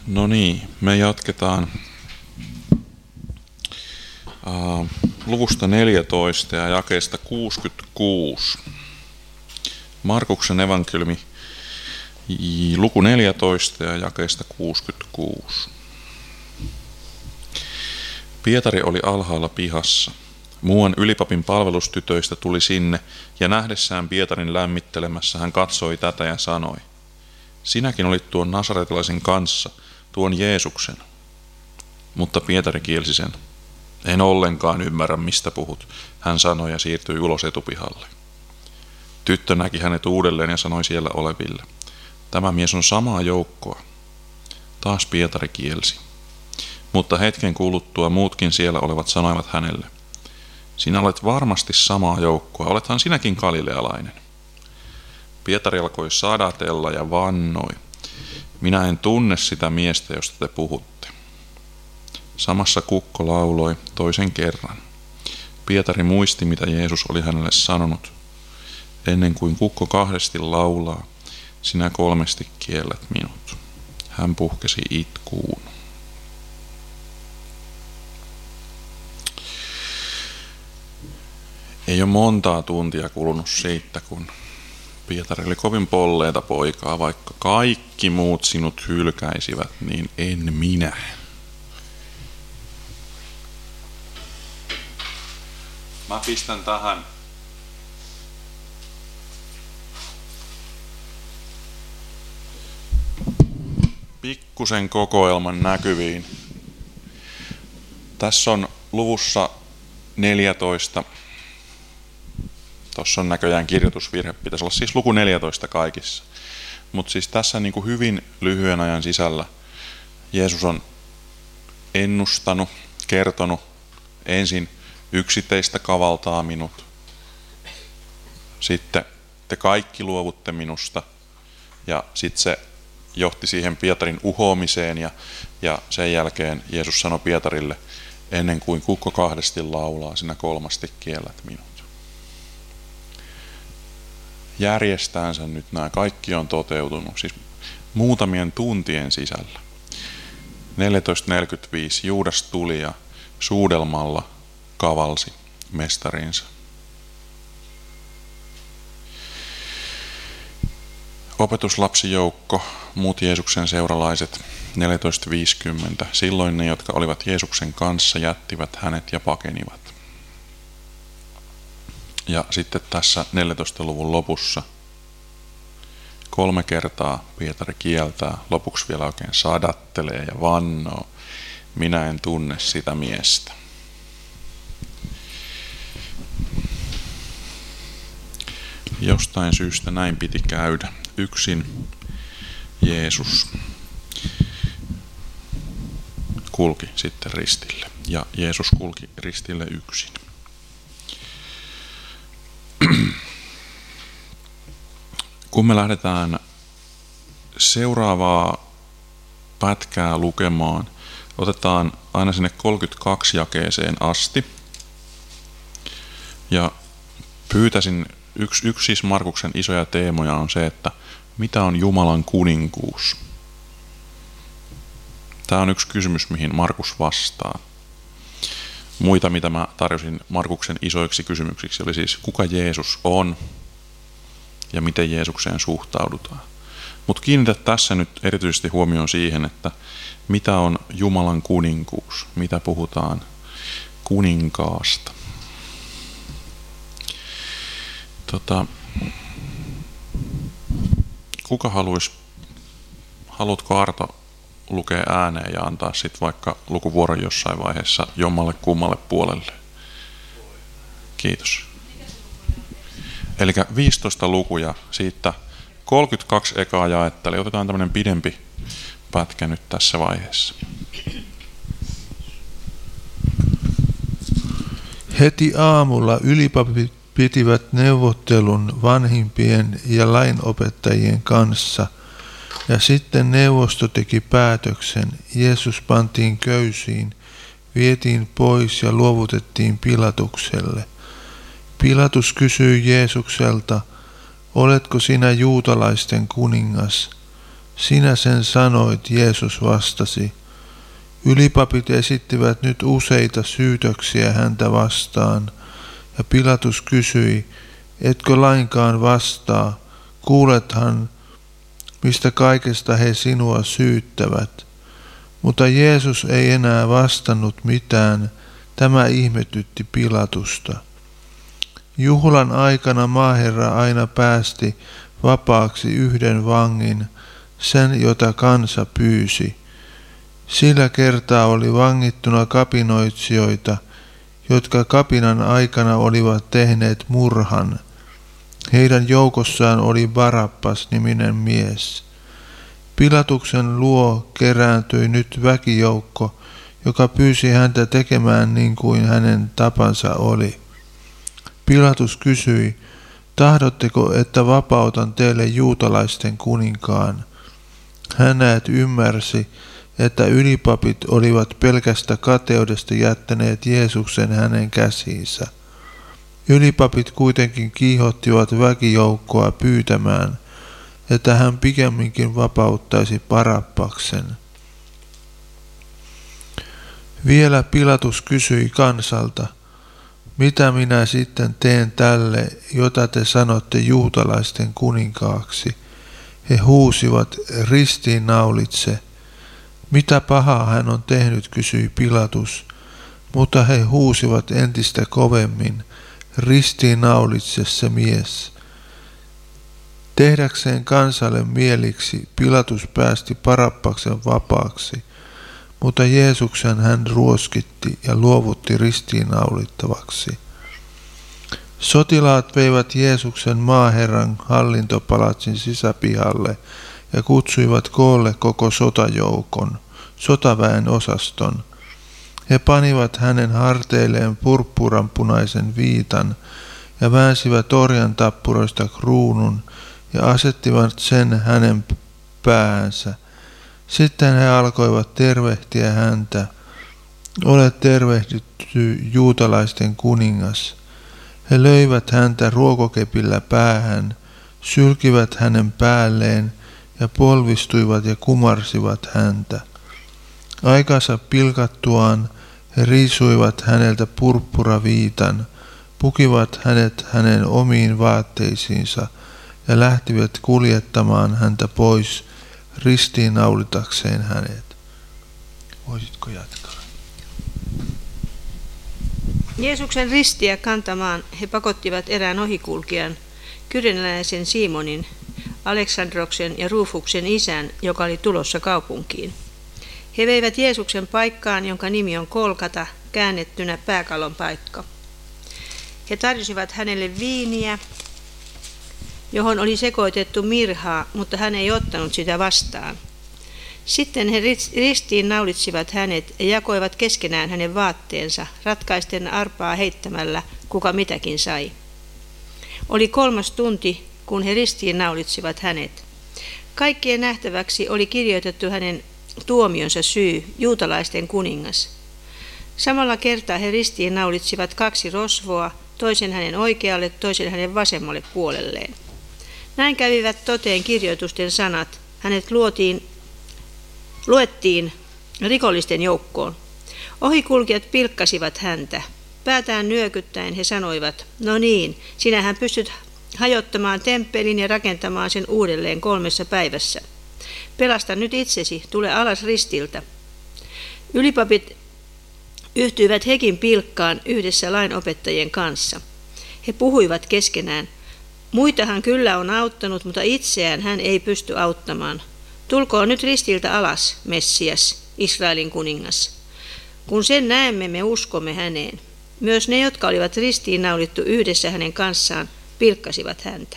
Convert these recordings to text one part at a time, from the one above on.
No niin, me jatketaan luvusta 14 ja jakeesta 66. Markuksen evankeliumi, luku 14 ja jakeesta 66. Pietari oli alhaalla pihassa. Muuan ylipapin palvelustytöistä tuli sinne, ja nähdessään Pietarin lämmittelemässä hän katsoi tätä ja sanoi: "Sinäkin olit tuon nasaretilaisen kanssa, tuon Jeesuksen." Mutta Pietari kielsi sen. "En ollenkaan ymmärrä, mistä puhut," hän sanoi ja siirtyi ulos etupihalle. Tyttö näki hänet uudelleen ja sanoi siellä oleville: "Tämä mies on samaa joukkoa." Taas Pietari kielsi. Mutta hetken kuluttua muutkin siellä olevat sanoivat hänelle: "Sinä olet varmasti samaa joukkoa, olethan sinäkin galilealainen." Pietari alkoi sadatella ja vannoi: "Minä en tunne sitä miestä, josta te puhutte." Samassa kukko lauloi toisen kerran. Pietari muisti, mitä Jeesus oli hänelle sanonut: "Ennen kuin kukko kahdesti laulaa, sinä kolmesti kiellät minut." Hän puhkesi itkuun. Ei ole montaa tuntia kulunut siitä, kun Pietari oli kovin polleeta poikaa, vaikka kaikki muut sinut hylkäisivät, niin en minä. Mä pistän tähän pikkusen kokoelman näkyviin. Tässä on luvussa 14. Tuossa on näköjään kirjoitusvirhe, pitäisi olla siis luku 14 kaikissa. Mutta siis tässä niin kuin hyvin lyhyen ajan sisällä Jeesus on ennustanut, kertonut ensin: "Yksi teistä kavaltaa minut. Sitten te kaikki luovutte minusta." Ja sitten se johti siihen Pietarin uhoamiseen ja sen jälkeen Jeesus sanoi Pietarille: "Ennen kuin kukko kahdesti laulaa, sinä kolmasti kiellät minut." Järjestäänsä nyt nämä kaikki on toteutunut, siis muutamien tuntien sisällä. 14.45 Juudas tuli ja suudelmalla kavalsi mestarinsa. Opetuslapsijoukko, muut Jeesuksen seuralaiset, 14.50. Silloin ne, jotka olivat Jeesuksen kanssa, jättivät hänet ja pakenivat. Ja sitten tässä 14-luvun lopussa 3 kertaa Pietari kieltää, lopuksi vielä oikein sadattelee ja vannoo: "Minä en tunne sitä miestä." Jostain syystä näin piti käydä. Yksin Jeesus kulki sitten ristille, ja Jeesus kulki ristille yksin. Kun me lähdetään seuraavaa pätkää lukemaan, otetaan aina sinne 32 jakeeseen asti. Ja pyytäisin, yksi siis Markuksen isoja teemoja on se, että mitä on Jumalan kuninkuus? Tämä on yksi kysymys, mihin Markus vastaa. Muita, mitä mä tarjosin Markuksen isoiksi kysymyksiksi, oli siis kuka Jeesus on ja miten Jeesukseen suhtaudutaan. Mutta kiinnitä tässä nyt erityisesti huomioon siihen, että mitä on Jumalan kuninkuus, mitä puhutaan kuninkaasta. Kuka haluatko Arto lukea ääneen ja antaa sitten vaikka lukuvuoron jossain vaiheessa jommalle kummalle puolelle? Kiitos. Eli 15 lukuja, siitä 32 ekaa jaetta, eli otetaan tämmöinen pidempi pätkä nyt tässä vaiheessa. Heti aamulla ylipapit pitivät neuvottelun vanhimpien ja lainopettajien kanssa, ja sitten neuvosto teki päätöksen: Jeesus pantiin köysiin, vietiin pois ja luovutettiin Pilatukselle. Pilatus kysyi Jeesukselta: "Oletko sinä juutalaisten kuningas?" Sinä sen sanoit, Jeesus vastasi. Ylipapit esittivät nyt useita syytöksiä häntä vastaan, ja Pilatus kysyi, etkö lainkaan vastaa, kuulethan, mistä kaikesta he sinua syyttävät. Mutta Jeesus ei enää vastannut mitään, tämä ihmetytti Pilatusta. Juhlan aikana maaherra aina päästi vapaaksi yhden vangin, sen jota kansa pyysi. Sillä kertaa oli vangittuna kapinoitsijoita, jotka kapinan aikana olivat tehneet murhan. Heidän joukossaan oli Barabas-niminen mies. Pilatuksen luo kerääntyi nyt väkijoukko, joka pyysi häntä tekemään niin kuin hänen tapansa oli. Pilatus kysyi, tahdotteko, että vapautan teille juutalaisten kuninkaan? Hänet ymmärsi, että ylipapit olivat pelkästä kateudesta jättäneet Jeesuksen hänen käsiinsä. Ylipapit kuitenkin kiihottivat väkijoukkoa pyytämään, että hän pikemminkin vapauttaisi Barabbaksen. Vielä Pilatus kysyi kansalta, mitä minä sitten teen tälle, jota te sanotte juutalaisten kuninkaaksi? He huusivat, ristiinnaulitse. Mitä pahaa hän on tehnyt, kysyi Pilatus, mutta he huusivat entistä kovemmin, ristiinnaulitse se mies. Tehdäkseen kansalle mieliksi Pilatus päästi Barabbaksen vapaaksi, mutta Jeesuksen hän ruoskitti ja luovutti ristiinnaulittavaksi. Sotilaat veivät Jeesuksen maaherran hallintopalatsin sisäpihalle ja kutsuivat koolle koko sotajoukon, sotaväen osaston. He panivat hänen harteilleen purppuranpunaisen viitan ja väänsivät orjan tappuroista kruunun ja asettivat sen hänen päänsä. Sitten he alkoivat tervehtiä häntä. Ole tervehditty, juutalaisten kuningas. He löivät häntä ruokokepillä päähän, sylkivät hänen päälleen ja polvistuivat ja kumarsivat häntä. Aikansa pilkattuaan he riisuivat häneltä purppuraviitan, pukivat hänet hänen omiin vaatteisiinsa ja lähtivät kuljettamaan häntä pois ristiinnaulitakseen hänet. Voisitko jatkaa? Jeesuksen ristiä kantamaan he pakottivat erään ohikulkijan, kyreneläisen Simonin, Aleksandroksen ja Rufuksen isän, joka oli tulossa kaupunkiin. He veivät Jeesuksen paikkaan, jonka nimi on Kolkata, käännettynä pääkallon paikka. He tarjosivat hänelle viiniä, johon oli sekoitettu mirhaa, mutta hän ei ottanut sitä vastaan. Sitten he ristiin naulitsivat hänet ja jakoivat keskenään hänen vaatteensa, ratkaisten arpaa heittämällä, kuka mitäkin sai. Oli 3. tunti, kun he ristiin naulitsivat hänet. Kaikkien nähtäväksi oli kirjoitettu hänen tuomionsa syy, juutalaisten kuningas. Samalla kertaa he ristiin naulitsivat 2 rosvoa, toisen hänen oikealle, toisen hänen vasemmalle puolelleen. Näin kävivät toteen kirjoitusten sanat. Hänet luettiin rikollisten joukkoon. Ohikulkijat pilkkasivat häntä. Päätään nyökyttäen he sanoivat, no niin, sinähän pystyt hajottamaan temppelin ja rakentamaan sen uudelleen 3 päivässä. Pelasta nyt itsesi, tule alas ristiltä. Ylipapit yhtyivät hekin pilkkaan yhdessä lainopettajien kanssa. He puhuivat keskenään. Muitahan kyllä on auttanut, mutta itseään hän ei pysty auttamaan. Tulkoon nyt ristiltä alas, Messias, Israelin kuningas. Kun sen näemme, me uskomme häneen. Myös ne, jotka olivat ristiinnaulittu yhdessä hänen kanssaan, pilkkasivat häntä.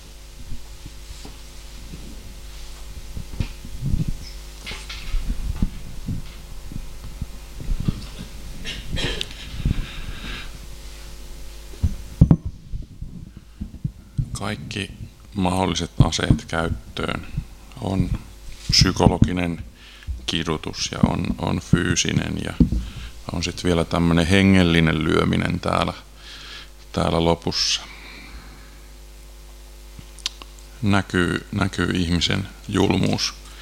Kaikki mahdolliset aseet käyttöön. On psykologinen kidutus ja on fyysinen ja on sitten vielä tämmöinen hengellinen lyöminen täällä lopussa. Näkyy ihmisen julmuus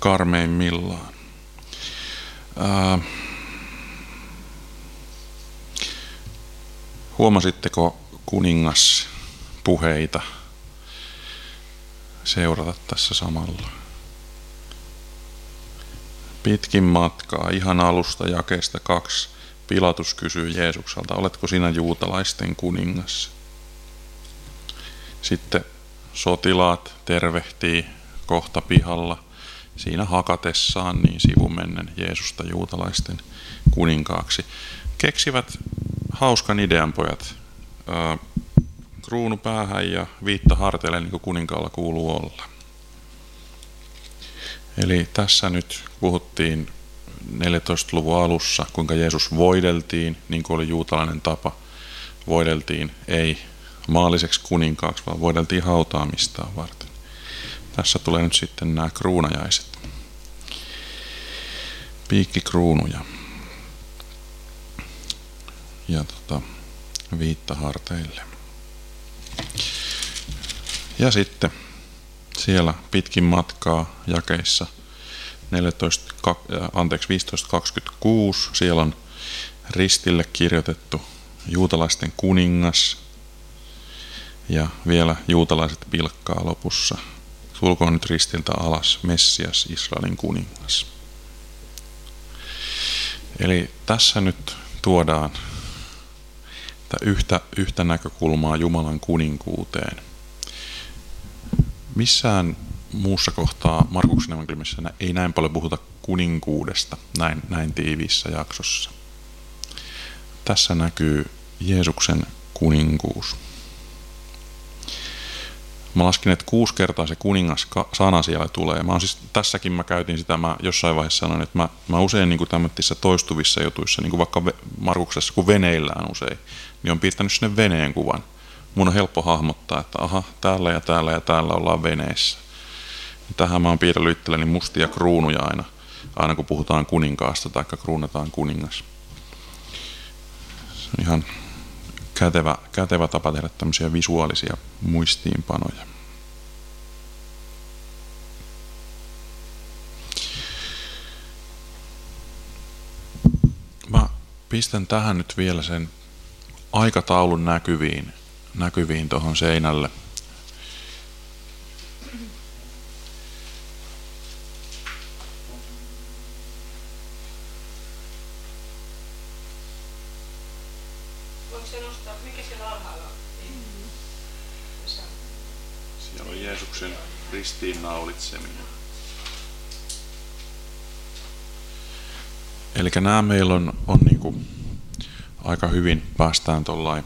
karmeimmillaan. Huomasitteko kuningaspuheita seurata tässä samalla? Pitkin matkaa, ihan alusta jakeesta 2, Pilatus kysyy Jeesukselta, oletko sinä juutalaisten kuningas? Sitten sotilaat tervehtii kohta pihalla siinä hakatessaan niin sivumennen Jeesusta juutalaisten kuninkaaksi. Keksivät hauskan idean pojat. Kruunu päähän ja viitta harteille, niin kuin kuninkaalla kuuluu olla. Eli tässä nyt puhuttiin 14-luvun alussa, kuinka Jeesus voideltiin, niin kuin oli juutalainen tapa. Voideltiin ei maalliseksi kuninkaaksi, vaan voideltiin hautaamistaan varten. Tässä tulee nyt sitten nämä kruunajaiset. Piikkikruunuja. Ja viitta harteille. Ja sitten siellä pitkin matkaa jakeissa 15:26 siellä on ristille kirjoitettu juutalaisten kuningas ja vielä juutalaiset pilkkaa lopussa. Tulkoon nyt ristiltä alas Messias, Israelin kuningas. Eli tässä nyt tuodaan yhtä näkökulmaa Jumalan kuninkuuteen. Missään muussa kohtaa Markuksen evankeliumissa ei näin paljon puhuta kuninkuudesta näin tiiviissä jaksossa. Tässä näkyy Jeesuksen kuninkuus. Mä laskin, että 6 kertaa se kuningas-sana siellä tulee. Tässäkin mä käytin sitä, mä jossain vaiheessa sanoin, että mä usein niin kuin tämmöisissä toistuvissa jutuissa, niin kuin vaikka Markuksessa, kun veneillään usein, niin on piirtänyt sinne veneen kuvan. Mun on helppo hahmottaa, että aha, täällä ja täällä ja täällä ollaan veneessä. Tähän mä oon piirrellyt itselleni mustia kruunuja aina kun puhutaan kuninkaasta tai kruunataan kuningas. Se on ihan kätevä tapa tehdä tämmöisiä visuaalisia muistiinpanoja. Mä pistän tähän nyt vielä sen aikataulun näkyviin tuohon seinälle. Siellä on Jeesuksen ristiinnaulitseminen. Eli nämä meillä on niin kuin aika hyvin päästään tuollain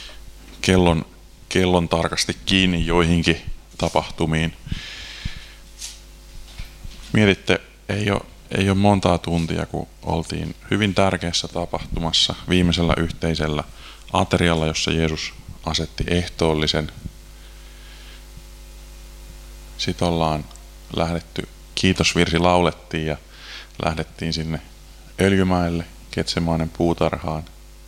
kellon tarkasti kiinni joihinkin tapahtumiin. Mietitte, ei ole montaa tuntia, kun oltiin hyvin tärkeässä tapahtumassa, viimeisellä yhteisellä aterialla, jossa Jeesus asetti ehtoollisen. Sitten ollaan lähdetty, kiitosvirsi laulettiin ja lähdettiin sinne Öljymäelle, Getsemaanen puutarhaan.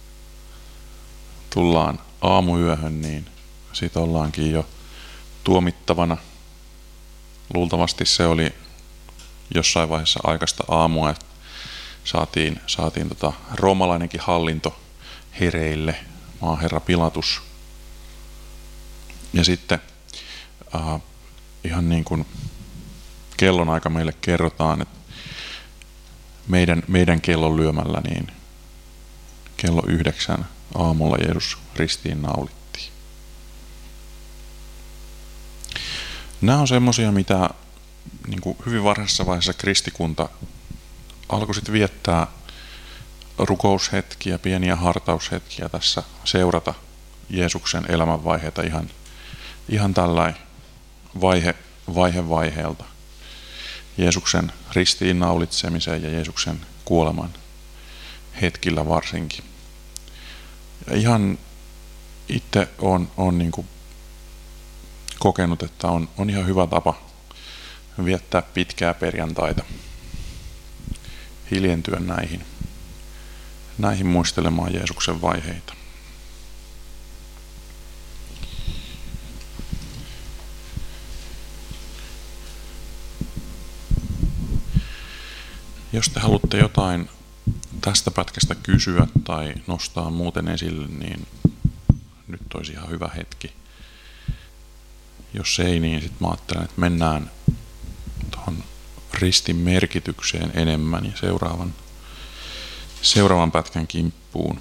Tullaan aamuyöhön, niin sitten ollaankin jo tuomittavana. Luultavasti se oli jossain vaiheessa aikaista aamua, että saatiin roomalainenkin hallinto hereille, maaherra Pilatus. Ja sitten ihan niin kuin kellonaika meille kerrotaan, että meidän kellon lyömällä niin kello 9 aamulla Jeesus ristiin naulittiin. Nämä on semmoisia, mitä niin kuin hyvin varhaisessa vaiheessa kristikunta alkoi sitten viettää rukoushetkiä, pieniä hartaushetkiä tässä, seurata Jeesuksen elämänvaiheita ihan tällainen vaiheelta. Jeesuksen ristiin naulitsemiseen ja Jeesuksen kuoleman hetkillä varsinkin. Ja ihan itse on niin kuin kokenut, että on ihan hyvä tapa viettää pitkää perjantaita, hiljentyä näihin muistelemaan Jeesuksen vaiheita. Jos te haluatte jotain tästä pätkästä kysyä tai nostaa muuten esille, niin nyt olisi ihan hyvä hetki. Jos ei, niin sitten mä ajattelen, että mennään tuohon ristin merkitykseen enemmän ja seuraavan pätkän kimppuun.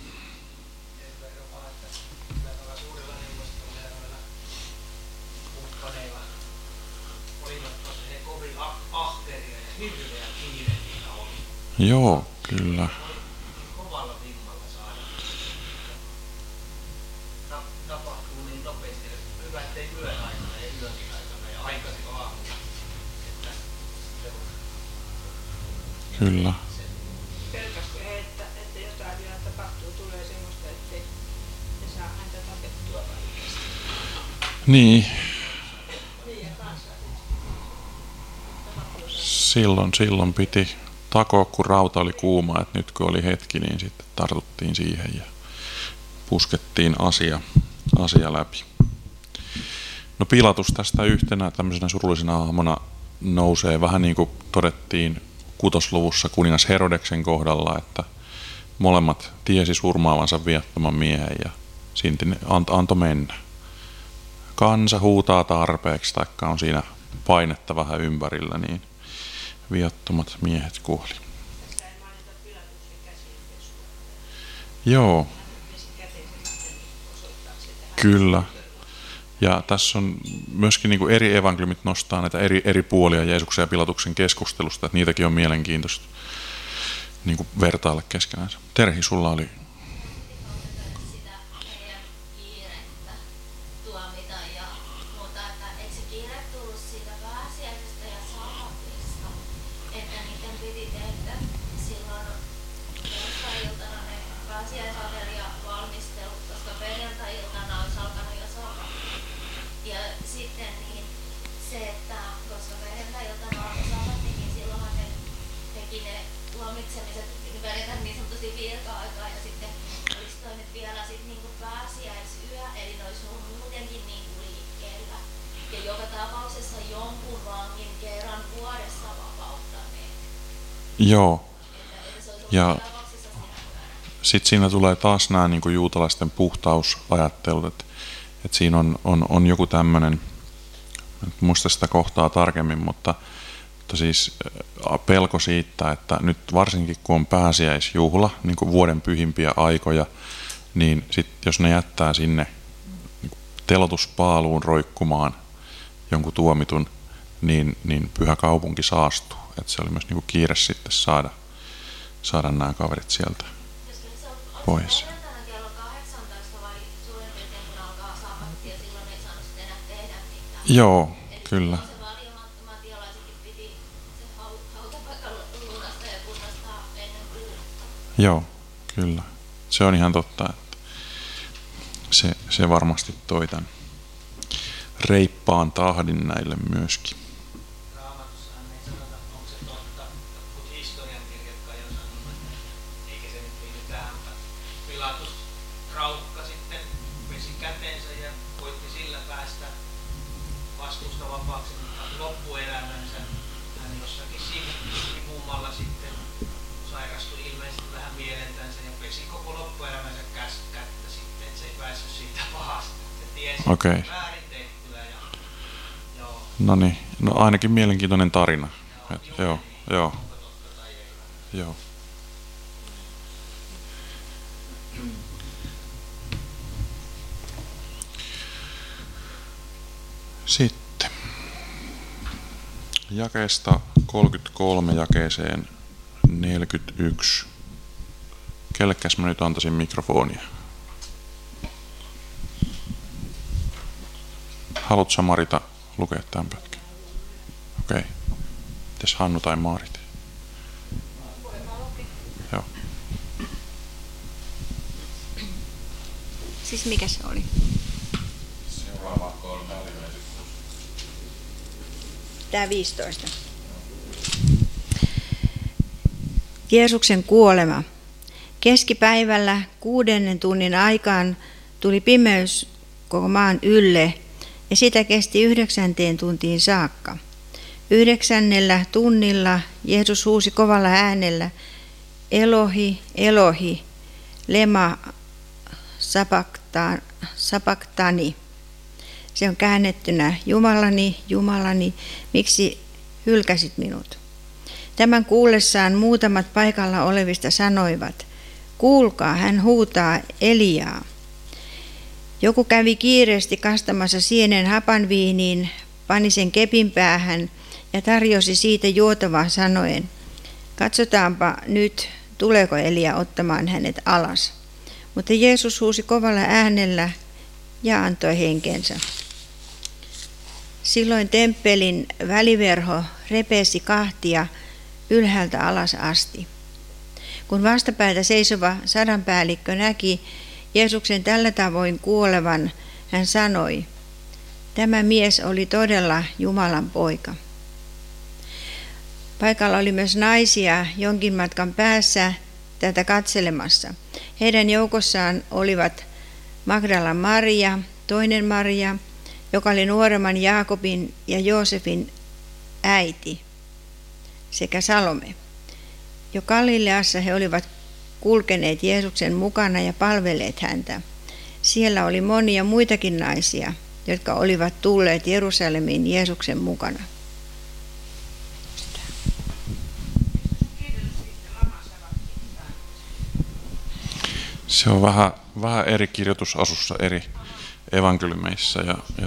Joo, kyllä. Kovalla vimmalla saada. Tapahtuu niin nopeasti, että hyvä ettei yön aikana ja yönkin aikana ja aikaisin aamulla. Kyllä. Pelkäskö he, että jotain vielä tapahtuu, tulee semmoista, ettei ne saa häntä tapettua vaikeasti? Niin, Niin ja kanssa. silloin piti takoa, kun rauta oli kuuma, että nyt kun oli hetki, niin sitten tartuttiin siihen ja puskettiin asia läpi. No Pilatus tästä yhtenä tämmöisenä surullisena hahmona nousee vähän niin kuin todettiin kutosluvussa kuningas Herodeksen kohdalla, että molemmat tiesi surmaavansa viattoman miehen ja silti ne antoi mennä. Kansa huutaa tarpeeksi, taikka on siinä painetta vähän ympärillä, niin viattomat miehet kuoli. Joo. Kyllä. Ja tässä on myöskin niin kuin eri evankeliumit nostaa näitä eri puolia Jeesuksen ja Pilatuksen keskustelusta, että niitäkin on mielenkiintoista niin kuin vertailla keskenään. Terhi, sulla oli... Joo. Ja sitten siinä tulee taas nämä niin kuin juutalaisten puhtausajattelut, että siinä on joku tämmöinen, en muista sitä kohtaa tarkemmin, mutta siis pelko siitä, että nyt varsinkin kun on pääsiäisjuhla, niin kuin vuoden pyhimpiä aikoja, niin sitten jos ne jättää sinne telotuspaaluun roikkumaan jonkun tuomitun, niin pyhä kaupunki saastuu. Että se oli myös niin kuin kiire sitten saada nämä kaverit sieltä pois. Joo, kyllä. Joo, kyllä. Se on ihan totta, että se varmasti toi tämän reippaan tahdin näille myöskin. Raamatussahan ei sanota, onko se totta, mutta historiankirjat kai on sanonut, että eikä se nyt liity tähän, mutta Pilatus raukka sitten pesi käteensä ja koitti sillä päästä vastuusta vapaaksi, mutta loppuelämänsä hän jossakin sivummalla sitten sairastui ilmeisesti vähän mielentänsä ja pesi koko loppuelämänsä kättä sitten, että se ei päässyt siitä pahasta. Se tiesi väärin tehtyä ja joo. No niin, no ainakin mielenkiintoinen tarina. Joo. Sitten jakeesta 33 jakeeseen 41. Kellekäs mä nyt antaisin mikrofonia? Haluatko Marita lukea tämän pätkän? Okei. Mites Hannu tai Maarit? Joo. Siis mikä se oli? Seuraava on Tämä 15. Jeesuksen kuolema. Keskipäivällä 6. tunnin aikaan tuli pimeys koko maan ylle ja sitä kesti 9. tuntiin saakka. 9. tunnilla Jeesus huusi kovalla äänellä, Elohi, Elohi, lema sabaktani. Se on käännettynä, Jumalani, Jumalani, miksi hylkäsit minut? Tämän kuullessaan muutamat paikalla olevista sanoivat, kuulkaa, hän huutaa Eliaa. Joku kävi kiireesti kastamassa sienen hapanviiniin, pani sen kepin päähän ja tarjosi siitä juotavaa sanoen, katsotaanpa nyt, tuleeko Elia ottamaan hänet alas. Mutta Jeesus huusi kovalla äänellä ja antoi henkensä. Silloin temppelin väliverho repesi kahtia ylhäältä alas asti. Kun vastapäätä seisova sadanpäällikkö näki Jeesuksen tällä tavoin kuolevan, hän sanoi, tämä mies oli todella Jumalan poika. Paikalla oli myös naisia jonkin matkan päässä tätä katselemassa. Heidän joukossaan olivat Magdalan Maria, toinen Maria, joka oli nuoremman Jaakobin ja Joosefin äiti, sekä Salome. Jo Galileassa he olivat kulkeneet Jeesuksen mukana ja palvelleet häntä. Siellä oli monia muitakin naisia, jotka olivat tulleet Jerusalemiin Jeesuksen mukana. Se on vähän eri kirjoitusasussa eri evankeliumeissa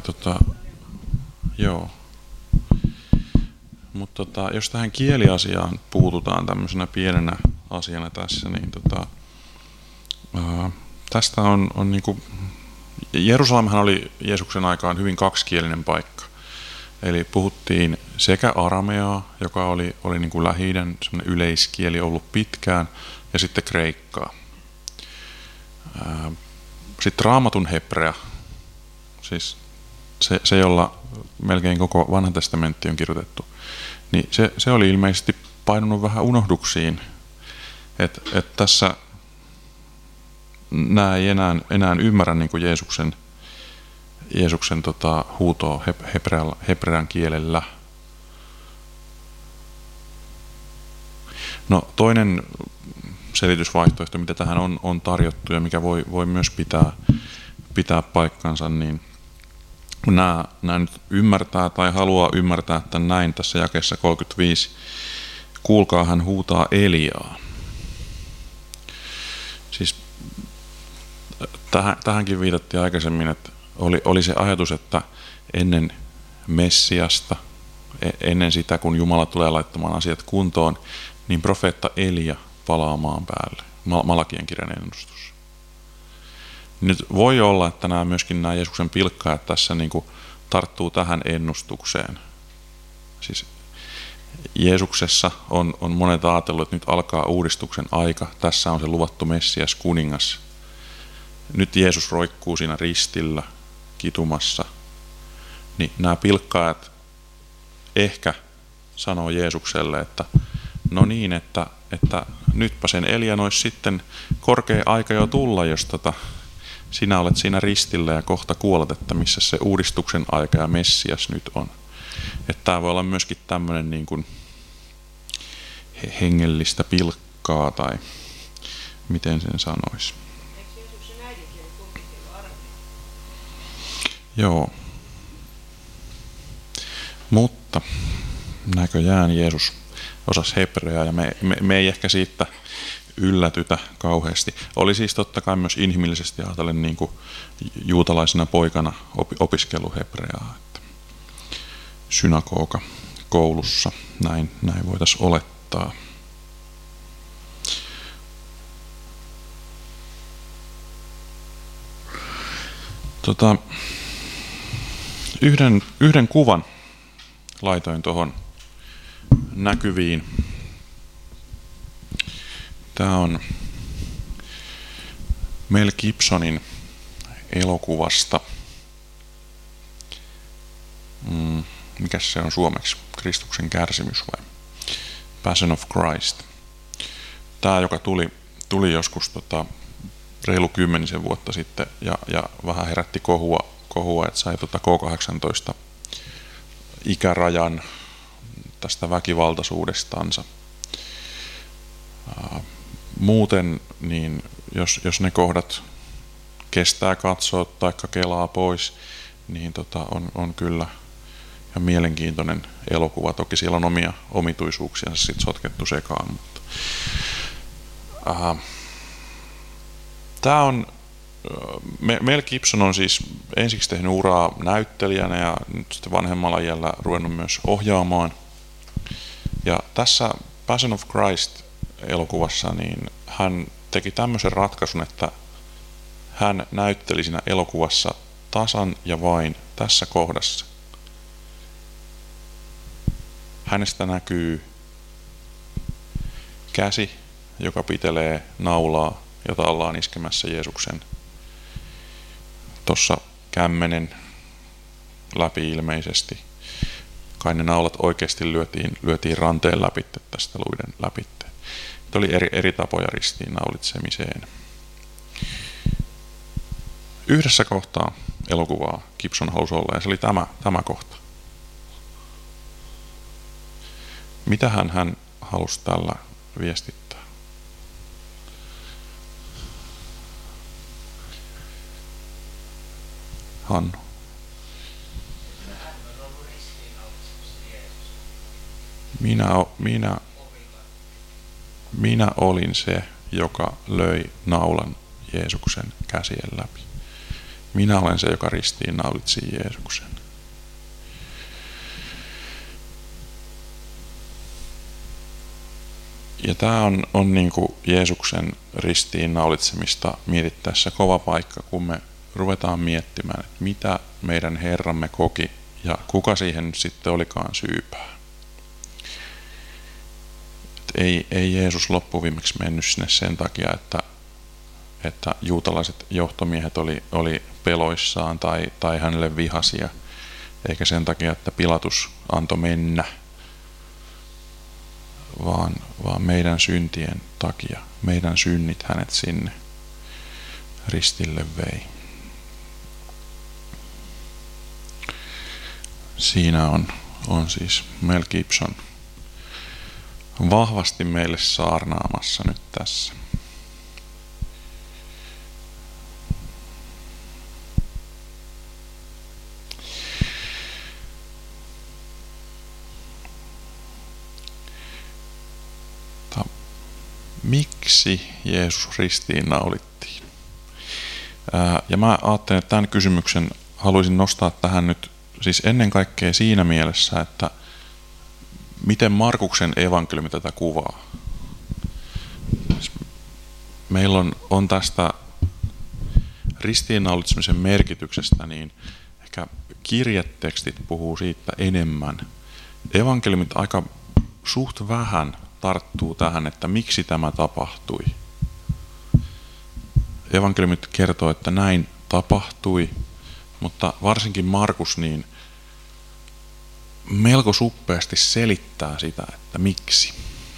joo. Mutta jos tähän kieliasiaan puututaan tämmöisenä pienenä asiana tässä, niin tästä on niinku, Jerusalemhan oli Jeesuksen aikaan hyvin kaksikielinen paikka. Eli puhuttiin sekä arameaa, joka oli niinku Lähi-idän semmoinen yleiskieli ollut pitkään, ja sitten kreikkaa. Sitten Raamatun hebrea, siis se jolla melkein koko Vanha testamentti on kirjoitettu, niin se oli ilmeisesti painunut vähän unohduksiin, että tässä nämä ei enää ymmärrä niin kuin Jeesuksen huutoa hebrean kielellä. No toinen selitysvaihtoehto, mitä tähän on tarjottu ja mikä voi myös pitää paikkansa, niin nämä nyt ymmärtää tai haluaa ymmärtää tämän näin tässä jakeessa 35. Kuulkaa, hän huutaa Eliaa. Siis tähänkin viitattiin aikaisemmin, että oli se ajatus, että ennen Messiasta, ennen sitä kun Jumala tulee laittamaan asiat kuntoon, niin profeetta Elia palaa maan päälle. Malakian kirjan ennustus. Nyt voi olla, että myöskin nämä Jeesuksen pilkkaajat tässä niin kuin tarttuu tähän ennustukseen. Siis Jeesuksessa on monet ajatellut, että nyt alkaa uudistuksen aika. Tässä on se luvattu Messias kuningas. Nyt Jeesus roikkuu siinä ristillä kitumassa. Niin nämä pilkkaajat ehkä sanoo Jeesukselle, että no niin, että nytpä sen Elian olisi sitten korkea aika jo tulla, jos sinä olet siinä ristillä ja kohta kuolet, että missä se uudistuksen aika ja Messias nyt on. Että tämä voi olla myöskin tämmöinen niin kuin hengellistä pilkkaa tai miten sen sanoisi. Joo. Mutta näköjään Jeesus osasi hebreaa ja me ei ehkä siitä yllätytä kauheasti. Oli siis totta kai myös inhimillisesti ajatellen niin kuin juutalaisena poikana opiskellut hebreaa. Että synagoga koulussa, näin voitaisiin olettaa. Yhden kuvan laitoin tuohon näkyviin. Tämä on Mel Gibsonin elokuvasta. Mikäs se on suomeksi? Kristuksen kärsimys vai? Passion of Christ. Tämä, joka tuli joskus reilu 10 vuotta sitten ja vähän herätti kohua, että sai K18 ikärajan tästä väkivaltaisuudestansa. Muuten, niin jos ne kohdat kestää katsoa tai kelaa pois, niin on kyllä ja mielenkiintoinen elokuva. Toki siellä on omia omituisuuksiansa sit sotkettu sekaan. Mutta, tää on, Mel Gibson on siis ensiksi tehnyt uraa näyttelijänä ja nyt sitten vanhemmalla iällä ruvennut myös ohjaamaan. Ja tässä Passion of Christ-elokuvassa niin hän teki tämmöisen ratkaisun, että hän näytteli siinä elokuvassa tasan ja vain tässä kohdassa. Hänestä näkyy käsi, joka pitelee naulaa, jota ollaan iskemässä Jeesuksen tuossa kämmenen läpi ilmeisesti. Kai ne naulat oikeasti lyötiin ranteen läpi tästä luiden läpi. Oli eri tapoja ristiinnaulitsemiseen. Yhdessä kohtaa elokuvaa Gibson halusi olla, ja se oli tämä kohta. Mitä hän halusi tällä viestittää? Hannu. Minä olin se, joka löi naulan Jeesuksen käsien läpi. Minä olen se, joka ristiinnaulitsi Jeesuksen. Ja tämä on niin kuin Jeesuksen ristiinnaulitsemista mietittäessä kova paikka, kun me ruvetaan miettimään, että mitä meidän Herramme koki ja kuka siihen sitten olikaan syypää. Ei Jeesus loppuviimeksi mennyt sinne sen takia, että juutalaiset johtomiehet oli peloissaan tai hänelle vihasia, eikä sen takia, että Pilatus antoi mennä, vaan meidän syntien takia, meidän synnit hänet sinne ristille vei. Siinä on siis Mel Gibson vahvasti meille saarnaamassa nyt tässä. Miksi Jeesus ristiinnaulittiin? Ja mä ajattelen, että tämän kysymyksen haluaisin nostaa tähän nyt siis ennen kaikkea siinä mielessä, että miten Markuksen evankeliumi tätä kuvaa. Meillä on tästä ristiinnaulitsemisen merkityksestä, niin ehkä kirjetekstit puhuu siitä enemmän. Evankeliumit aika suht vähän tarttuu tähän, että miksi tämä tapahtui. Evankeliumit kertoo, että näin tapahtui, mutta varsinkin Markus niin melko suppeasti selittää sitä, että miksi.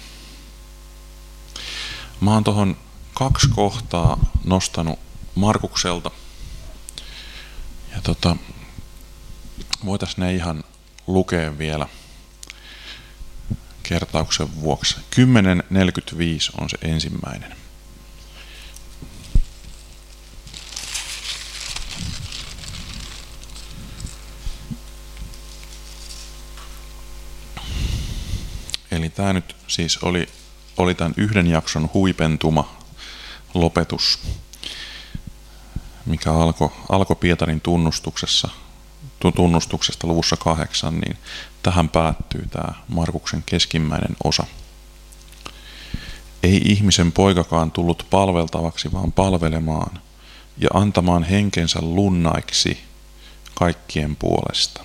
Mä oon tuohon 2 kohtaa nostanut Markukselta. Ja voitaisiin ne ihan lukea vielä kertauksen vuoksi. 10.45 on se ensimmäinen. Eli tämä nyt siis oli tämän yhden jakson huipentuma lopetus, mikä alkoi Pietarin tunnustuksesta luvussa 8, niin tähän päättyy tämä Markuksen keskimmäinen osa. Ei ihmisen poikakaan tullut palveltavaksi, vaan palvelemaan ja antamaan henkensä lunnaiksi kaikkien puolesta.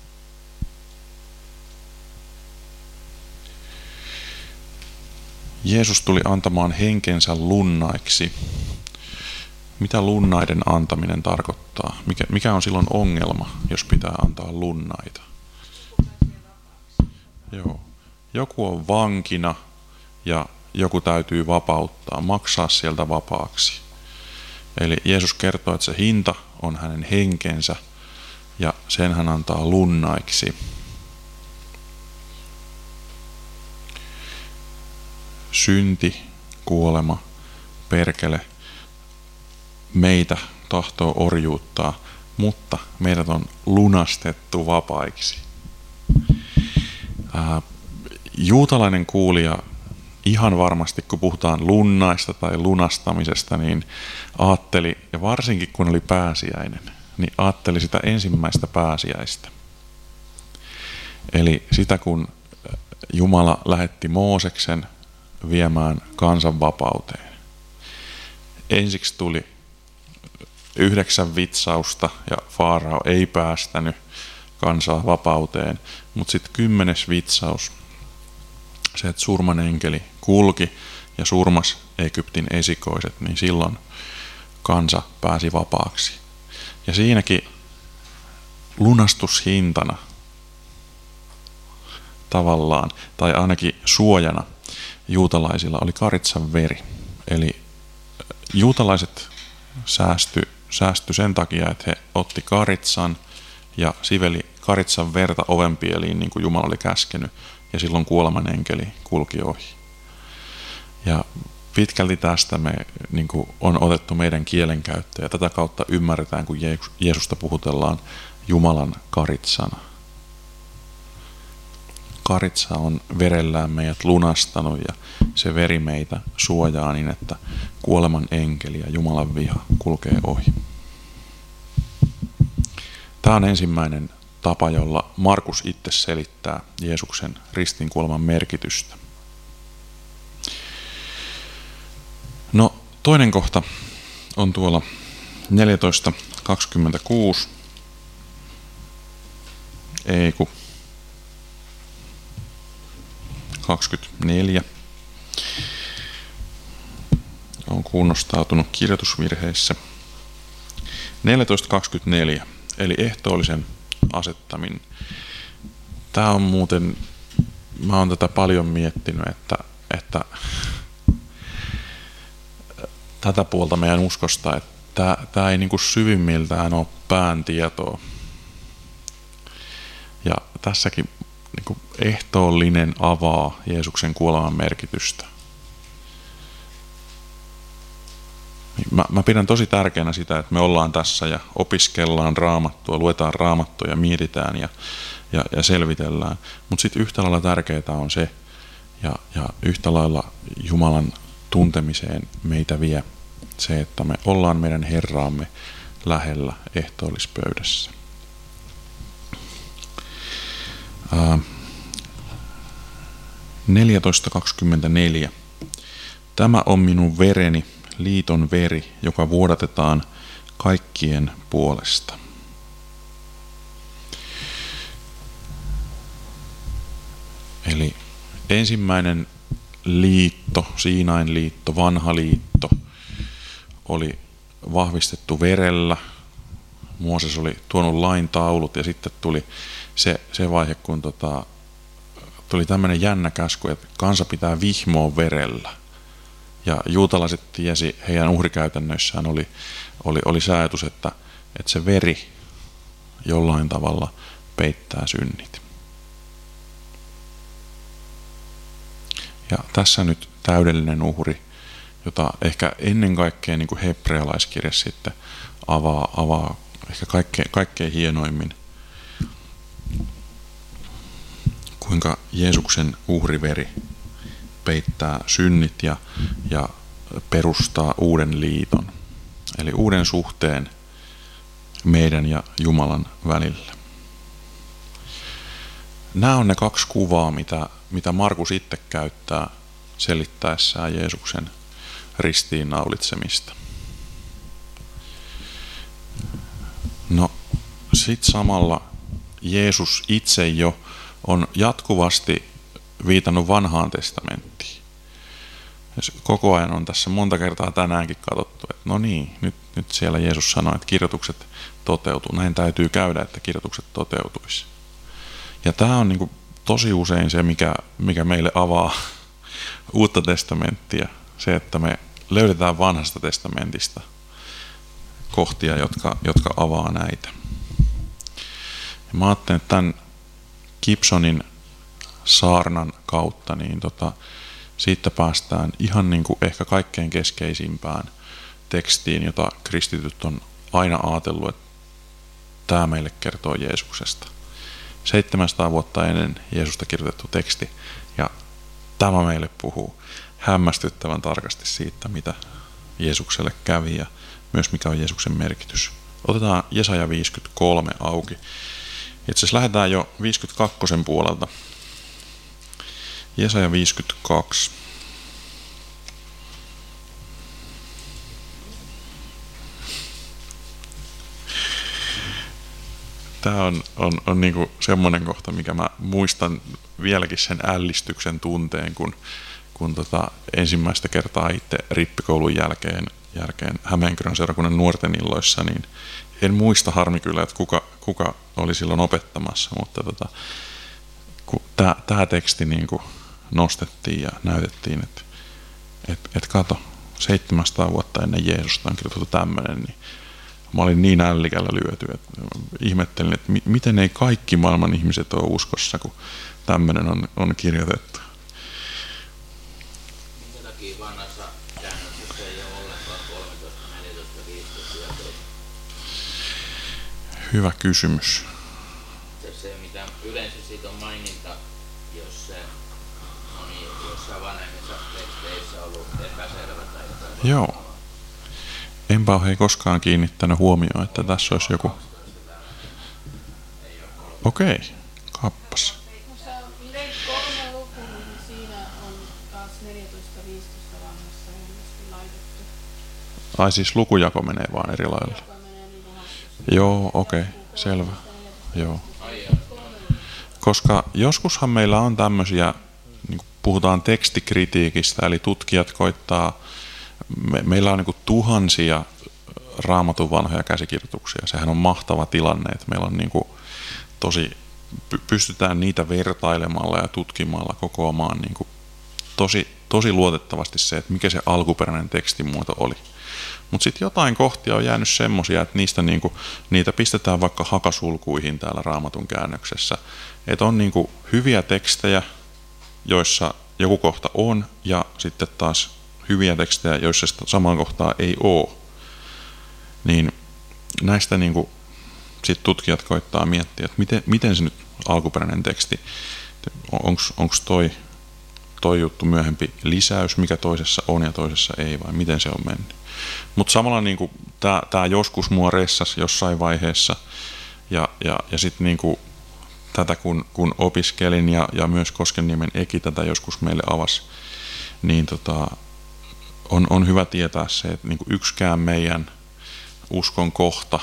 Jeesus tuli antamaan henkensä lunnaiksi. Mitä lunnaiden antaminen tarkoittaa? Mikä on silloin ongelma, jos pitää antaa lunnaita? Joo. Joku on vankina ja joku täytyy vapauttaa, maksaa sieltä vapaaksi. Eli Jeesus kertoo, että se hinta on hänen henkensä ja sen hän antaa lunnaiksi. synti, kuolema, perkele meitä tahtoo orjuuttaa, mutta meidät on lunastettu vapaiksi. Juutalainen kuulija ihan varmasti, kun puhutaan lunnaista tai lunastamisesta, niin ajatteli, ja varsinkin kun oli pääsiäinen, niin ajatteli sitä ensimmäistä pääsiäistä. Eli sitä, kun Jumala lähetti Mooseksen viemään kansan vapauteen. Ensiksi tuli 9 vitsausta ja Faarao ei päästänyt kansaa vapauteen, mutta sitten 10. vitsaus, se, että surman enkeli kulki ja surmas Egyptin esikoiset, niin silloin kansa pääsi vapaaksi. Ja siinäkin lunastushintana tavallaan, tai ainakin suojana juutalaisilla oli karitsan veri. Eli juutalaiset säästyi sen takia, että he otti karitsan ja siveli karitsan verta ovenpieliin, niin kuin Jumala oli käskenyt, ja silloin kuoleman enkeli kulki ohi. Ja pitkälti tästä me niin kuin on otettu meidän kielenkäyttöä, ja tätä kautta ymmärretään, kun Jeesusta puhutellaan Jumalan karitsana. Karitsa on verellään meidät lunastanut, ja se veri meitä suojaa niin, että kuoleman enkeli ja Jumalan viha kulkee ohi. Tämä on ensimmäinen tapa, jolla Markus itse selittää Jeesuksen ristinkuoleman merkitystä. No, toinen kohta on tuolla 14.26. 24. On kunnostautunut kirjoitusvirheissä. 14.24, eli ehtoollisen asettaminen. Tämä on muuten, mä oon tätä paljon miettinyt, että tätä puolta meidän uskosta, että tämä ei niinku syvimmiltään ole pään tietoa. Ja tässäkin niinku ehtoollinen avaa Jeesuksen kuoleman merkitystä. Mä pidän tosi tärkeänä sitä, että me ollaan tässä ja opiskellaan raamattua, luetaan raamattua ja mietitään ja selvitellään. Mutta sitten yhtä lailla tärkeää on se, ja yhtä lailla Jumalan tuntemiseen meitä vie se, että me ollaan meidän Herraamme lähellä ehtoollispöydässä. 14.24. Tämä on minun vereni, liiton veri, joka vuodatetaan kaikkien puolesta. Eli ensimmäinen liitto, Siinain liitto, vanha liitto, oli vahvistettu verellä. Mooses oli tuonut lain taulut ja sitten tuli se vaihe, kun tuli tämmöinen jännä käsky, että kansa pitää vihmoa verellä. Ja juutalaiset tiesi, heidän uhrikäytännöissään oli se ajatus, että se veri jollain tavalla peittää synnit. Ja tässä nyt täydellinen uhri, jota ehkä ennen kaikkea niin kuin hebrealaiskirja sitten avaa ehkä kaikkein hienoimmin, kuinka Jeesuksen uhriveri peittää synnit ja perustaa uuden liiton, eli uuden suhteen meidän ja Jumalan välillä. Nämä on ne 2 kuvaa, mitä Markus itse käyttää selittäessään Jeesuksen ristiinnaulitsemista. No, sitten samalla Jeesus itse jo on jatkuvasti viitannut vanhaan testamenttiin. Koko ajan on tässä monta kertaa tänäänkin katsottu, että no niin, nyt siellä Jeesus sanoi, että kirjoitukset toteutuu. Näin täytyy käydä, että kirjoitukset toteutuisi. Ja tämä on niin kuin tosi usein se, mikä meille avaa uutta testamenttia. Se, että me löydetään vanhasta testamentista kohtia, jotka avaa näitä. Ja mä ajattelen, että tämän Gibsonin saarnan kautta niin siitä päästään ihan niin kuin ehkä kaikkein keskeisimpään tekstiin, jota kristityt on aina ajatellut, että tämä meille kertoo Jeesuksesta. 700 vuotta ennen Jeesusta kirjoitettu teksti, ja tämä meille puhuu hämmästyttävän tarkasti siitä, mitä Jeesukselle kävi ja myös mikä on Jeesuksen merkitys. Otetaan Jesaja 53 auki. Itse asiassa lähdetään jo 52 puolelta. Jesaja 52. Tämä on niinku semmoinen kohta, mikä mä muistan vieläkin sen ällistyksen tunteen, kun ensimmäistä kertaa itse rippikoulun jälkeen Hämeenkyrön seurakunnan nuorten illoissa, niin en muista harmi kyllä, että kuka oli silloin opettamassa, mutta tämä teksti niinku nostettiin ja näytettiin, että kato, 700 vuotta ennen Jeesusta on kirjoitettu tämmöinen, niin mä olin niin ällikällä lyöty, että ihmettelin, että miten ei kaikki maailman ihmiset ole uskossa, kun tämmöinen on kirjoitettu. Minkä takia vanhassa käännöksessä ei ole ollenkaan 13, 14, 15 ja 17? Hyvä kysymys. Se mitä yleensä siitä on maininta, jos se on jossain vanhemmissa teksteissä ollut epäselvä tai jotain. Joo. Enpä ole koskaan kiinnittänyt huomioon, että tässä olisi joku. Okei, kappas. No se on 3 luku, niin siinä on taas 14-15 vanhassa ilmeisesti laitettu. Ai siis lukujako menee vaan eri lailla. Joka menee niin kuin hassusti. Joo, okei, selvä. Joo. Koska joskushan meillä on tämmöisiä, niin kuin puhutaan tekstikritiikistä, eli tutkijat koittaa, meillä on niin kuin tuhansia Raamatun vanhoja käsikirjoituksia. Sehän on mahtava tilanne, että meillä on niin kuin pystytään niitä vertailemalla ja tutkimalla kokoamaan niin kuin tosi luotettavasti se, että mikä se alkuperäinen tekstimuoto oli. Mutta sitten jotain kohtia on jäänyt semmoisia, että niitä pistetään vaikka hakasulkuihin täällä Raamatun käännöksessä. Että on niin kuin hyviä tekstejä, joissa joku kohta on, ja sitten taas hyviä tekstejä, joissa sitä samaa kohtaa ei ole. Niin näistä niin kuin sit tutkijat koittaa miettiä, että miten se nyt alkuperäinen teksti, onko toi juttu myöhempi lisäys, mikä toisessa on ja toisessa ei, vai miten se on mennyt. Mutta samalla niin tämä joskus mua ressasi jossain vaiheessa, ja sitten niin tätä kun opiskelin, ja myös Koskenniemen Eki tätä joskus meille avasi, niin on hyvä tietää se, että niin yksikään meidän uskon kohta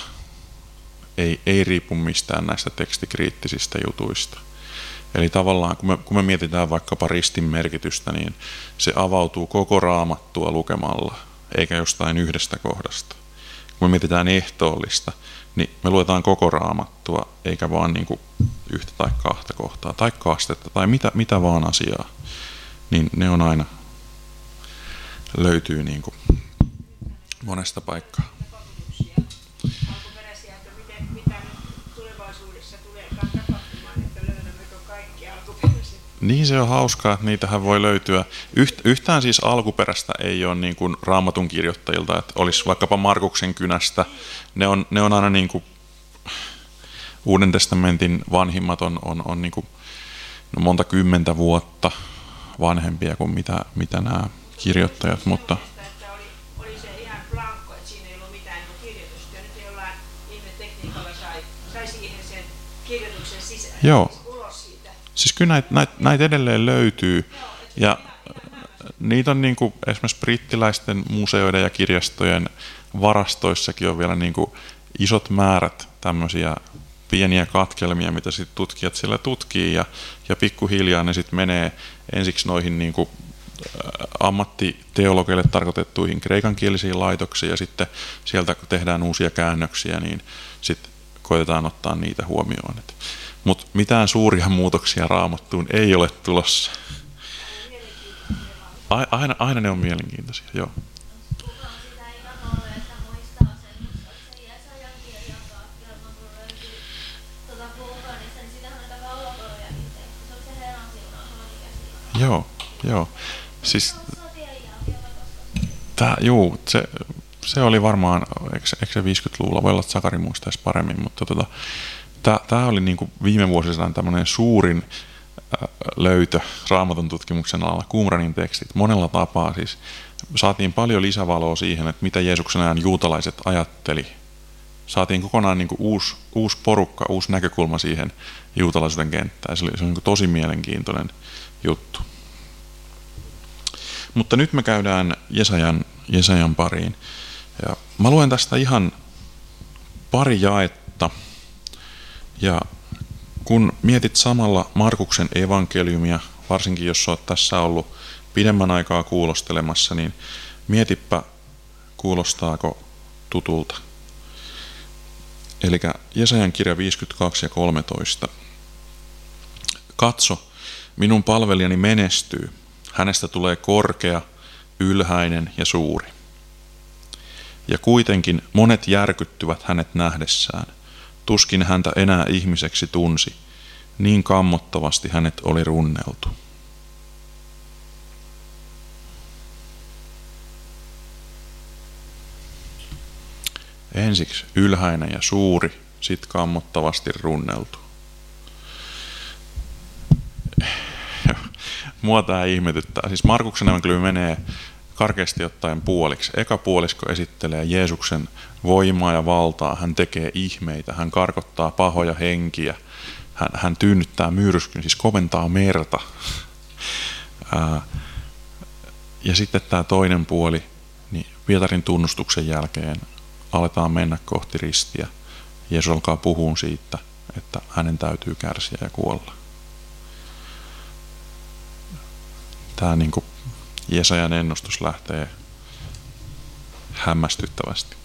ei riipu mistään näistä tekstikriittisistä jutuista. Eli tavallaan, kun me mietitään vaikkapa ristin merkitystä, niin se avautuu koko Raamattua lukemalla, eikä jostain yhdestä kohdasta. Kun me mietitään ehtoollista, niin me luetaan koko Raamattua, eikä vaan niin kuin yhtä tai kahta kohtaa, tai kastetta, tai mitä vaan asiaa. Niin ne on aina, löytyy niin kuin monesta paikkaa. Alkuperäisiä, että mitä nyt tulevaisuudessa tulee tapahtumaan, että löydämmekö kaikki alkuperäiset. Niin se on hauskaa, että niitähän voi löytyä. Yhtään siis alkuperäistä ei ole niin kuin Raamatun kirjoittajilta, että olisi vaikkapa Markuksen kynästä. Ne on aina niin kuin Uuden testamentin vanhimmat on niin kuin, monta kymmentä vuotta vanhempia kuin mitä nämä kirjoittajat, mutta Oli se ihan blankko, että siinä ei ollut mitään kirjoitusta. Ja nyt jollain ihmetekniikalla sai siihen sen kirjoituksen sisään. Joo. Ulos siitä. Siis kyllä näitä edelleen löytyy, ja niitä on niin kuin esimerkiksi brittiläisten museoiden ja kirjastojen varastoissakin on vielä niin kuin isot määrät tämmöisiä pieniä katkelmia, mitä sitten tutkijat siellä tutkii, ja pikkuhiljaa ne sitten menee ensiksi noihin niin kuin ammattiteologeille tarkoitettuihin kreikankielisiin laitoksiin, ja sitten sieltä kun tehdään uusia käännöksiä, niin sitten koitetaan ottaa niitä huomioon. Mutta mitään suuria muutoksia Raamattuun ei ole tulossa. Aina ne on mielenkiintoisia, joo. Kukaan sitä ei katsoa, että muistaa sen, mutta se Jesajan kirjan katkelma, kun löytyy Vulkaanista, niin sitähän on näitä kaulakorojakin tehty. Se oli se Herran siunaus, mikä siinä. Joo. Siis se oli varmaan, eikö se 50-luvulla, voi olla, että Sakari muistaisi paremmin, mutta tämä oli niin kuin viime vuosisadan tämmöinen suurin löytö Raamatun tutkimuksen alalla, Qumranin tekstit. Monella tapaa siis saatiin paljon lisävaloa siihen, että mitä Jeesuksen ajan juutalaiset ajatteli. Saatiin kokonaan niin kuin uusi porukka, uusi näkökulma siihen juutalaisuuden kenttään. Se on niin kuin tosi mielenkiintoinen juttu. Mutta nyt me käydään Jesajan pariin. Ja mä luen tästä ihan pari jaetta. Ja kun mietit samalla Markuksen evankeliumia, varsinkin jos olet tässä ollut pidemmän aikaa kuulostelemassa, niin mietipä, kuulostaako tutulta. Eli Jesajan kirja 52 ja 13. Katso, minun palvelijani menestyy. Hänestä tulee korkea, ylhäinen ja suuri. Ja kuitenkin monet järkyttyvät hänet nähdessään. Tuskin häntä enää ihmiseksi tunsi. Niin kammottavasti hänet oli runneltu. Ensiksi ylhäinen ja suuri, sit kammottavasti runneltu. Mua tää ihmetyttää. Siis Markuksen evankeliumi menee karkeasti ottaen puoliksi. Eka puolisko esittelee Jeesuksen voimaa ja valtaa. Hän tekee ihmeitä, hän karkottaa pahoja henkiä. Hän tyynnyttää myrskyn, siis koventaa merta. Ja sitten tämä toinen puoli, niin Pietarin tunnustuksen jälkeen aletaan mennä kohti ristiä. Jeesus alkaa puhua siitä, että hänen täytyy kärsiä ja kuolla. Tämä niin kuin Jesajan ennustus lähtee hämmästyttävästi.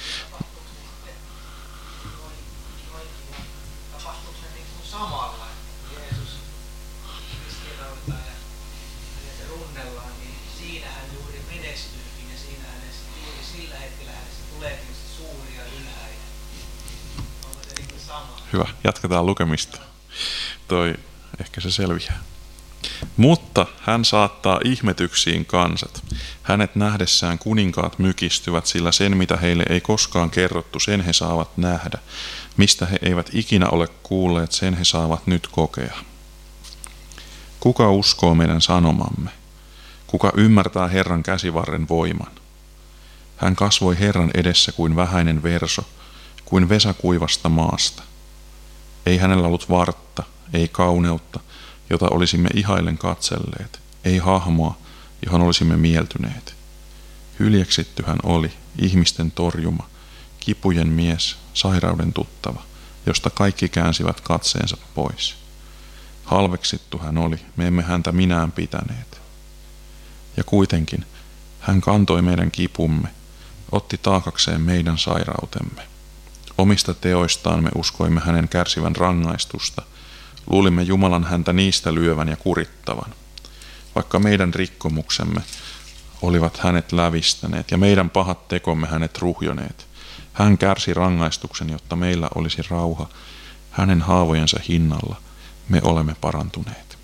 Tapahtuuko se niin kuin samalla, että Jeesus ristirautaa ja se runnellaan, niin siinä hän juuri menestyykin ja siinä hänestä juuri sillä hetkellä hänestä tuleekin se suuri ja ylhäinen. Onko se niin kuin sama? Hyvä, jatketaan lukemista. Ehkä se selviää. Mutta hän saattaa ihmetyksiin kansat. Hänet nähdessään kuninkaat mykistyvät, sillä sen mitä heille ei koskaan kerrottu, sen he saavat nähdä. Mistä he eivät ikinä ole kuulleet, sen he saavat nyt kokea. Kuka uskoo meidän sanomamme? Kuka ymmärtää Herran käsivarren voiman? Hän kasvoi Herran edessä kuin vähäinen verso, kuin vesä kuivasta maasta. Ei hänellä ollut vartta, ei kauneutta, jota olisimme ihaillen katselleet, ei hahmoa, johon olisimme mieltyneet. Hyljeksitty hän oli, ihmisten torjuma, kipujen mies, sairauden tuttava, josta kaikki käänsivät katseensa pois. Halveksittu hän oli, me emme häntä minään pitäneet. Ja kuitenkin hän kantoi meidän kipumme, otti taakakseen meidän sairautemme. Omista teoistaan me uskoimme hänen kärsivän rangaistusta, luulimme Jumalan häntä niistä lyövän ja kurittavan. Vaikka meidän rikkomuksemme olivat hänet lävistäneet ja meidän pahat tekomme hänet ruhjoneet. Hän kärsi rangaistuksen, jotta meillä olisi rauha. Hänen haavojensa hinnalla me olemme parantuneet.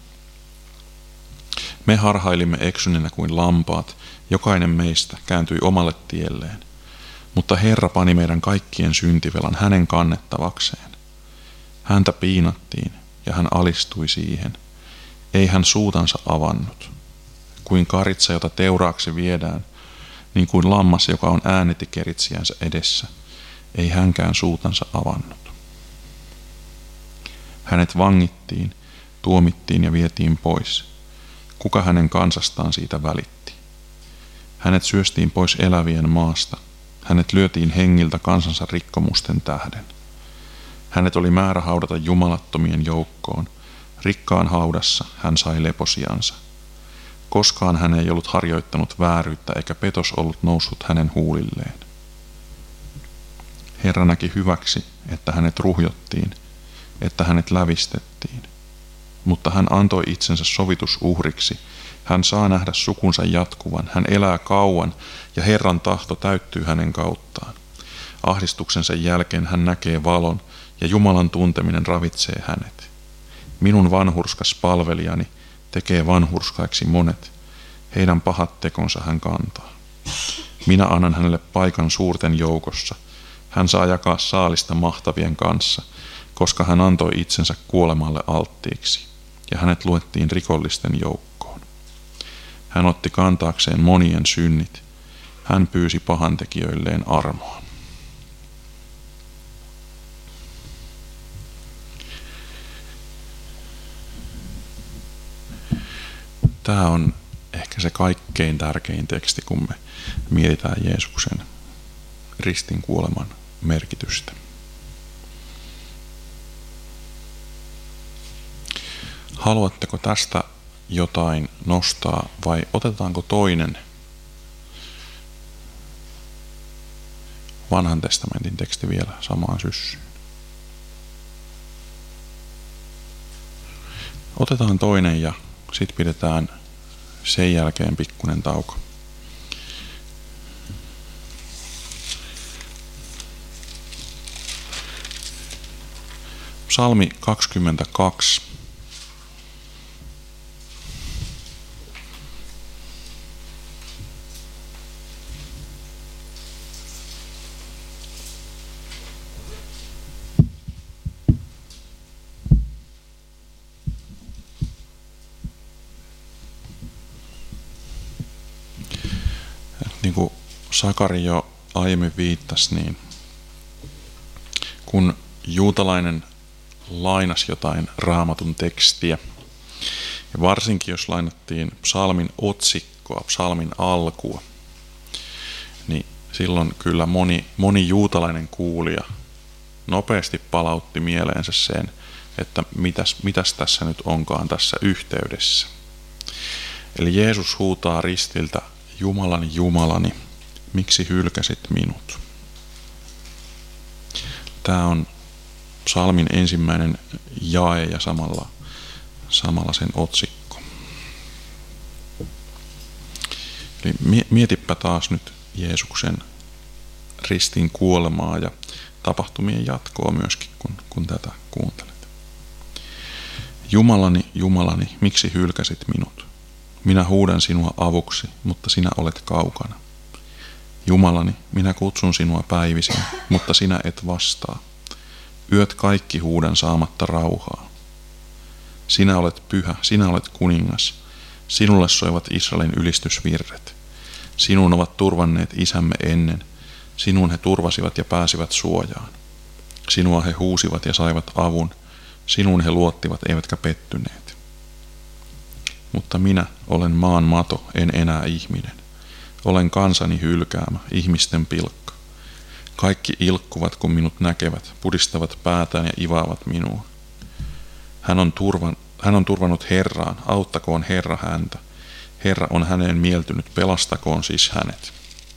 Me harhailimme eksyneenä kuin lampaat, jokainen meistä kääntyi omalle tielleen. Mutta Herra pani meidän kaikkien syntivelan hänen kannettavakseen. Häntä piinattiin ja hän alistui siihen. Ei hän suutansa avannut. Kuin karitsa, jota teuraaksi viedään, niin kuin lammas, joka on äänitikeritsiänsä edessä, ei hänkään suutansa avannut. Hänet vangittiin, tuomittiin ja vietiin pois. Kuka hänen kansastaan siitä välitti? Hänet syöstiin pois elävien maasta. Hänet lyötiin hengiltä kansansa rikkomusten tähden. Hänet oli määrä haudata jumalattomien joukkoon. Rikkaan haudassa hän sai leposiansa. Koskaan hän ei ollut harjoittanut vääryyttä eikä petos ollut noussut hänen huulilleen. Herra näki hyväksi, että hänet ruhjottiin, että hänet lävistettiin. Mutta hän antoi itsensä sovitusuhriksi. Hän saa nähdä sukunsa jatkuvan. Hän elää kauan ja Herran tahto täyttyy hänen kauttaan. Ahdistuksensa jälkeen hän näkee valon ja Jumalan tunteminen ravitsee hänet. Minun vanhurskas palvelijani tekee vanhurskaiksi monet. Heidän pahat tekonsa hän kantaa. Minä annan hänelle paikan suurten joukossa. Hän saa jakaa saalista mahtavien kanssa, koska hän antoi itsensä kuolemalle alttiiksi, ja hänet luettiin rikollisten joukkoon. Hän otti kantaakseen monien synnit. Hän pyysi pahantekijöilleen armoa. Tämä on ehkä se kaikkein tärkein teksti, kun me mietitään Jeesuksen ristin kuoleman merkitystä. Haluatteko tästä jotain nostaa vai otetaanko toinen Vanhan testamentin teksti vielä samaan syssyyn? Otetaan toinen ja sitten pidetään sen jälkeen pikkuinen tauko. Psalmi 22. Niin kuin Sakari jo aiemmin viittasi, niin kun juutalainen lainasi jotain Raamatun tekstiä, ja varsinkin jos lainattiin psalmin otsikkoa, psalmin alkua, niin silloin kyllä moni juutalainen kuulija nopeasti palautti mieleensä sen, että mitäs tässä nyt onkaan tässä yhteydessä. Eli Jeesus huutaa ristiltä, Jumalani, Jumalani, miksi hylkäsit minut? Tämä on psalmin ensimmäinen jae ja samalla sen otsikko. Eli mietipä taas nyt Jeesuksen ristin kuolemaa ja tapahtumien jatkoa myöskin, kun tätä kuuntelet. Jumalani, Jumalani, miksi hylkäsit minut? Minä huudan sinua avuksi, mutta sinä olet kaukana. Jumalani, minä kutsun sinua päivisin, mutta sinä et vastaa. Yöt kaikki huudan saamatta rauhaa. Sinä olet pyhä, sinä olet kuningas. Sinulle soivat Israelin ylistysvirret. Sinun ovat turvanneet isämme ennen. Sinun he turvasivat ja pääsivät suojaan. Sinua he huusivat ja saivat avun. Sinun he luottivat eivätkä pettyneet. Mutta minä olen maan mato, en enää ihminen. Olen kansani hylkäämä, ihmisten pilkka. Kaikki ilkkuvat, kun minut näkevät, pudistavat päätään ja ivaavat minua. Hän on turvannut Herraan, auttakoon Herra häntä. Herra on häneen mieltynyt, pelastakoon siis hänet.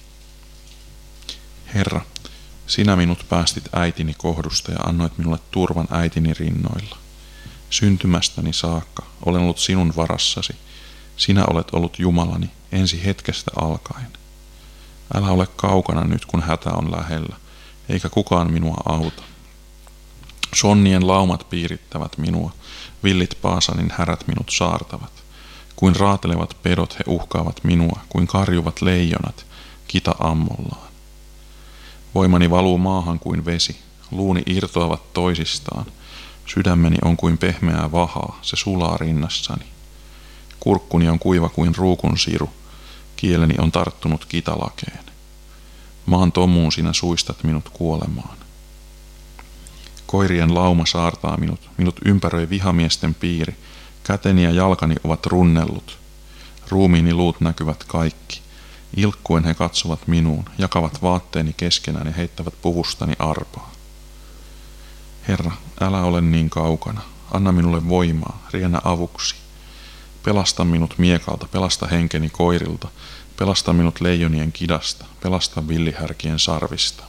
Herra, sinä minut päästit äitini kohdusta ja annoit minulle turvan äitini rinnoilla. Syntymästäni saakka olen ollut sinun varassasi. Sinä olet ollut Jumalani ensi hetkestä alkaen. Älä ole kaukana nyt, kun hätä on lähellä, eikä kukaan minua auta. Sonnien laumat piirittävät minua, villit Baasanin härät minut saartavat. Kuin raatelevat pedot he uhkaavat minua, kuin karjuvat leijonat kita-ammollaan. Voimani valuu maahan kuin vesi, luuni irtoavat toisistaan. Sydämeni on kuin pehmeää vahaa, se sulaa rinnassani. Kurkkuni on kuiva kuin ruukun siru, kieleni on tarttunut kitalakeen. Maan tomuun sinä suistat minut kuolemaan. Koirien lauma saartaa minut ympäröi vihamiesten piiri, käteni ja jalkani ovat runnellut. Ruumiini luut näkyvät kaikki. Ilkkuen he katsovat minuun, jakavat vaatteeni keskenään ja heittävät puvustani arpaa. Herra, älä ole niin kaukana, anna minulle voimaa, riennä avuksi. Pelasta minut miekalta, pelasta henkeni koirilta, pelasta minut leijonien kidasta, pelasta villihärkien sarvista.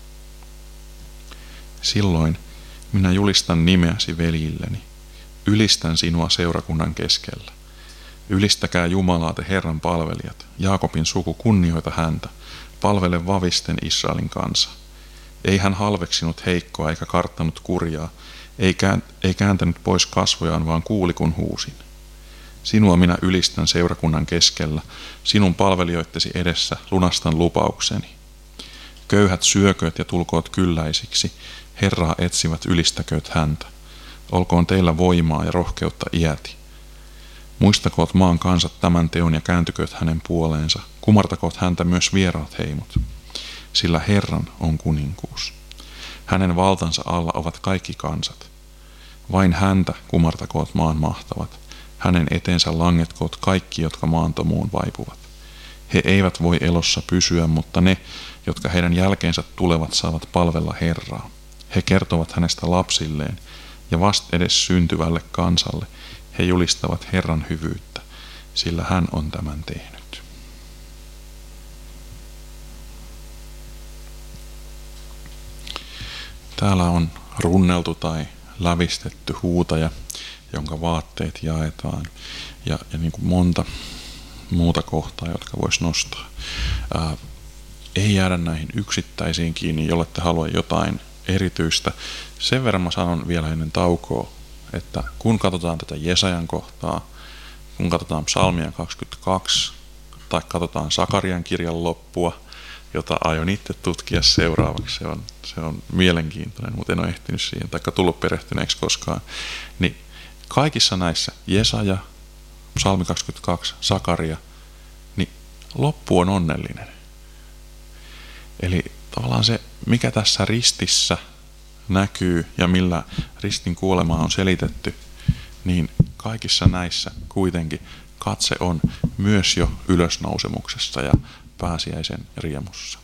Silloin minä julistan nimeäsi veljilleni, ylistän sinua seurakunnan keskellä. Ylistäkää Jumalaa te Herran palvelijat, Jaakobin suku kunnioita häntä, palvele vavisten Israelin kansa. Ei hän halveksinut heikkoa eikä karttanut kurjaa, ei kääntänyt pois kasvojaan, vaan kuuli kun huusin. Sinua minä ylistän seurakunnan keskellä, sinun palvelijoittesi edessä lunastan lupaukseni. Köyhät syökööt ja tulkoot kylläisiksi, Herraa etsivät ylistäkööt häntä. Olkoon teillä voimaa ja rohkeutta iäti. Muistakoot maan kansat tämän teon ja kääntykööt hänen puoleensa, kumartakoot häntä myös vieraat heimot. Sillä Herran on kuninkuus. Hänen valtansa alla ovat kaikki kansat. Vain häntä kumartakoot maan mahtavat. Hänen eteensä langetkoot kaikki, jotka maantomuun vaipuvat. He eivät voi elossa pysyä, mutta ne, jotka heidän jälkeensä tulevat, saavat palvella Herraa. He kertovat hänestä lapsilleen, ja vast edes syntyvälle kansalle he julistavat Herran hyvyyttä, sillä hän on tämän tehnyt. Täällä on runneltu tai lävistetty huutaja, jonka vaatteet jaetaan, ja niin kuin monta muuta kohtaa, jotka voisi nostaa. Ei jäädä näihin yksittäisiin kiinni, jolle te halua jotain erityistä. Sen verran mä sanon vielä ennen taukoa, että kun katsotaan tätä Jesajan kohtaa, kun katsotaan Psalmia 22, tai katsotaan Sakarian kirjan loppua, jota aion itse tutkia seuraavaksi, se on mielenkiintoinen, mutta en ole ehtinyt siihen, tai tullut perehtyneeksi koskaan, niin kaikissa näissä, Jesaja, Psalmi 22, Sakaria, niin loppu on onnellinen. Eli tavallaan se, mikä tässä ristissä näkyy ja millä ristin kuolema on selitetty, niin kaikissa näissä kuitenkin katse on myös jo ylösnousemuksessa ja pääsiäisen riemussa.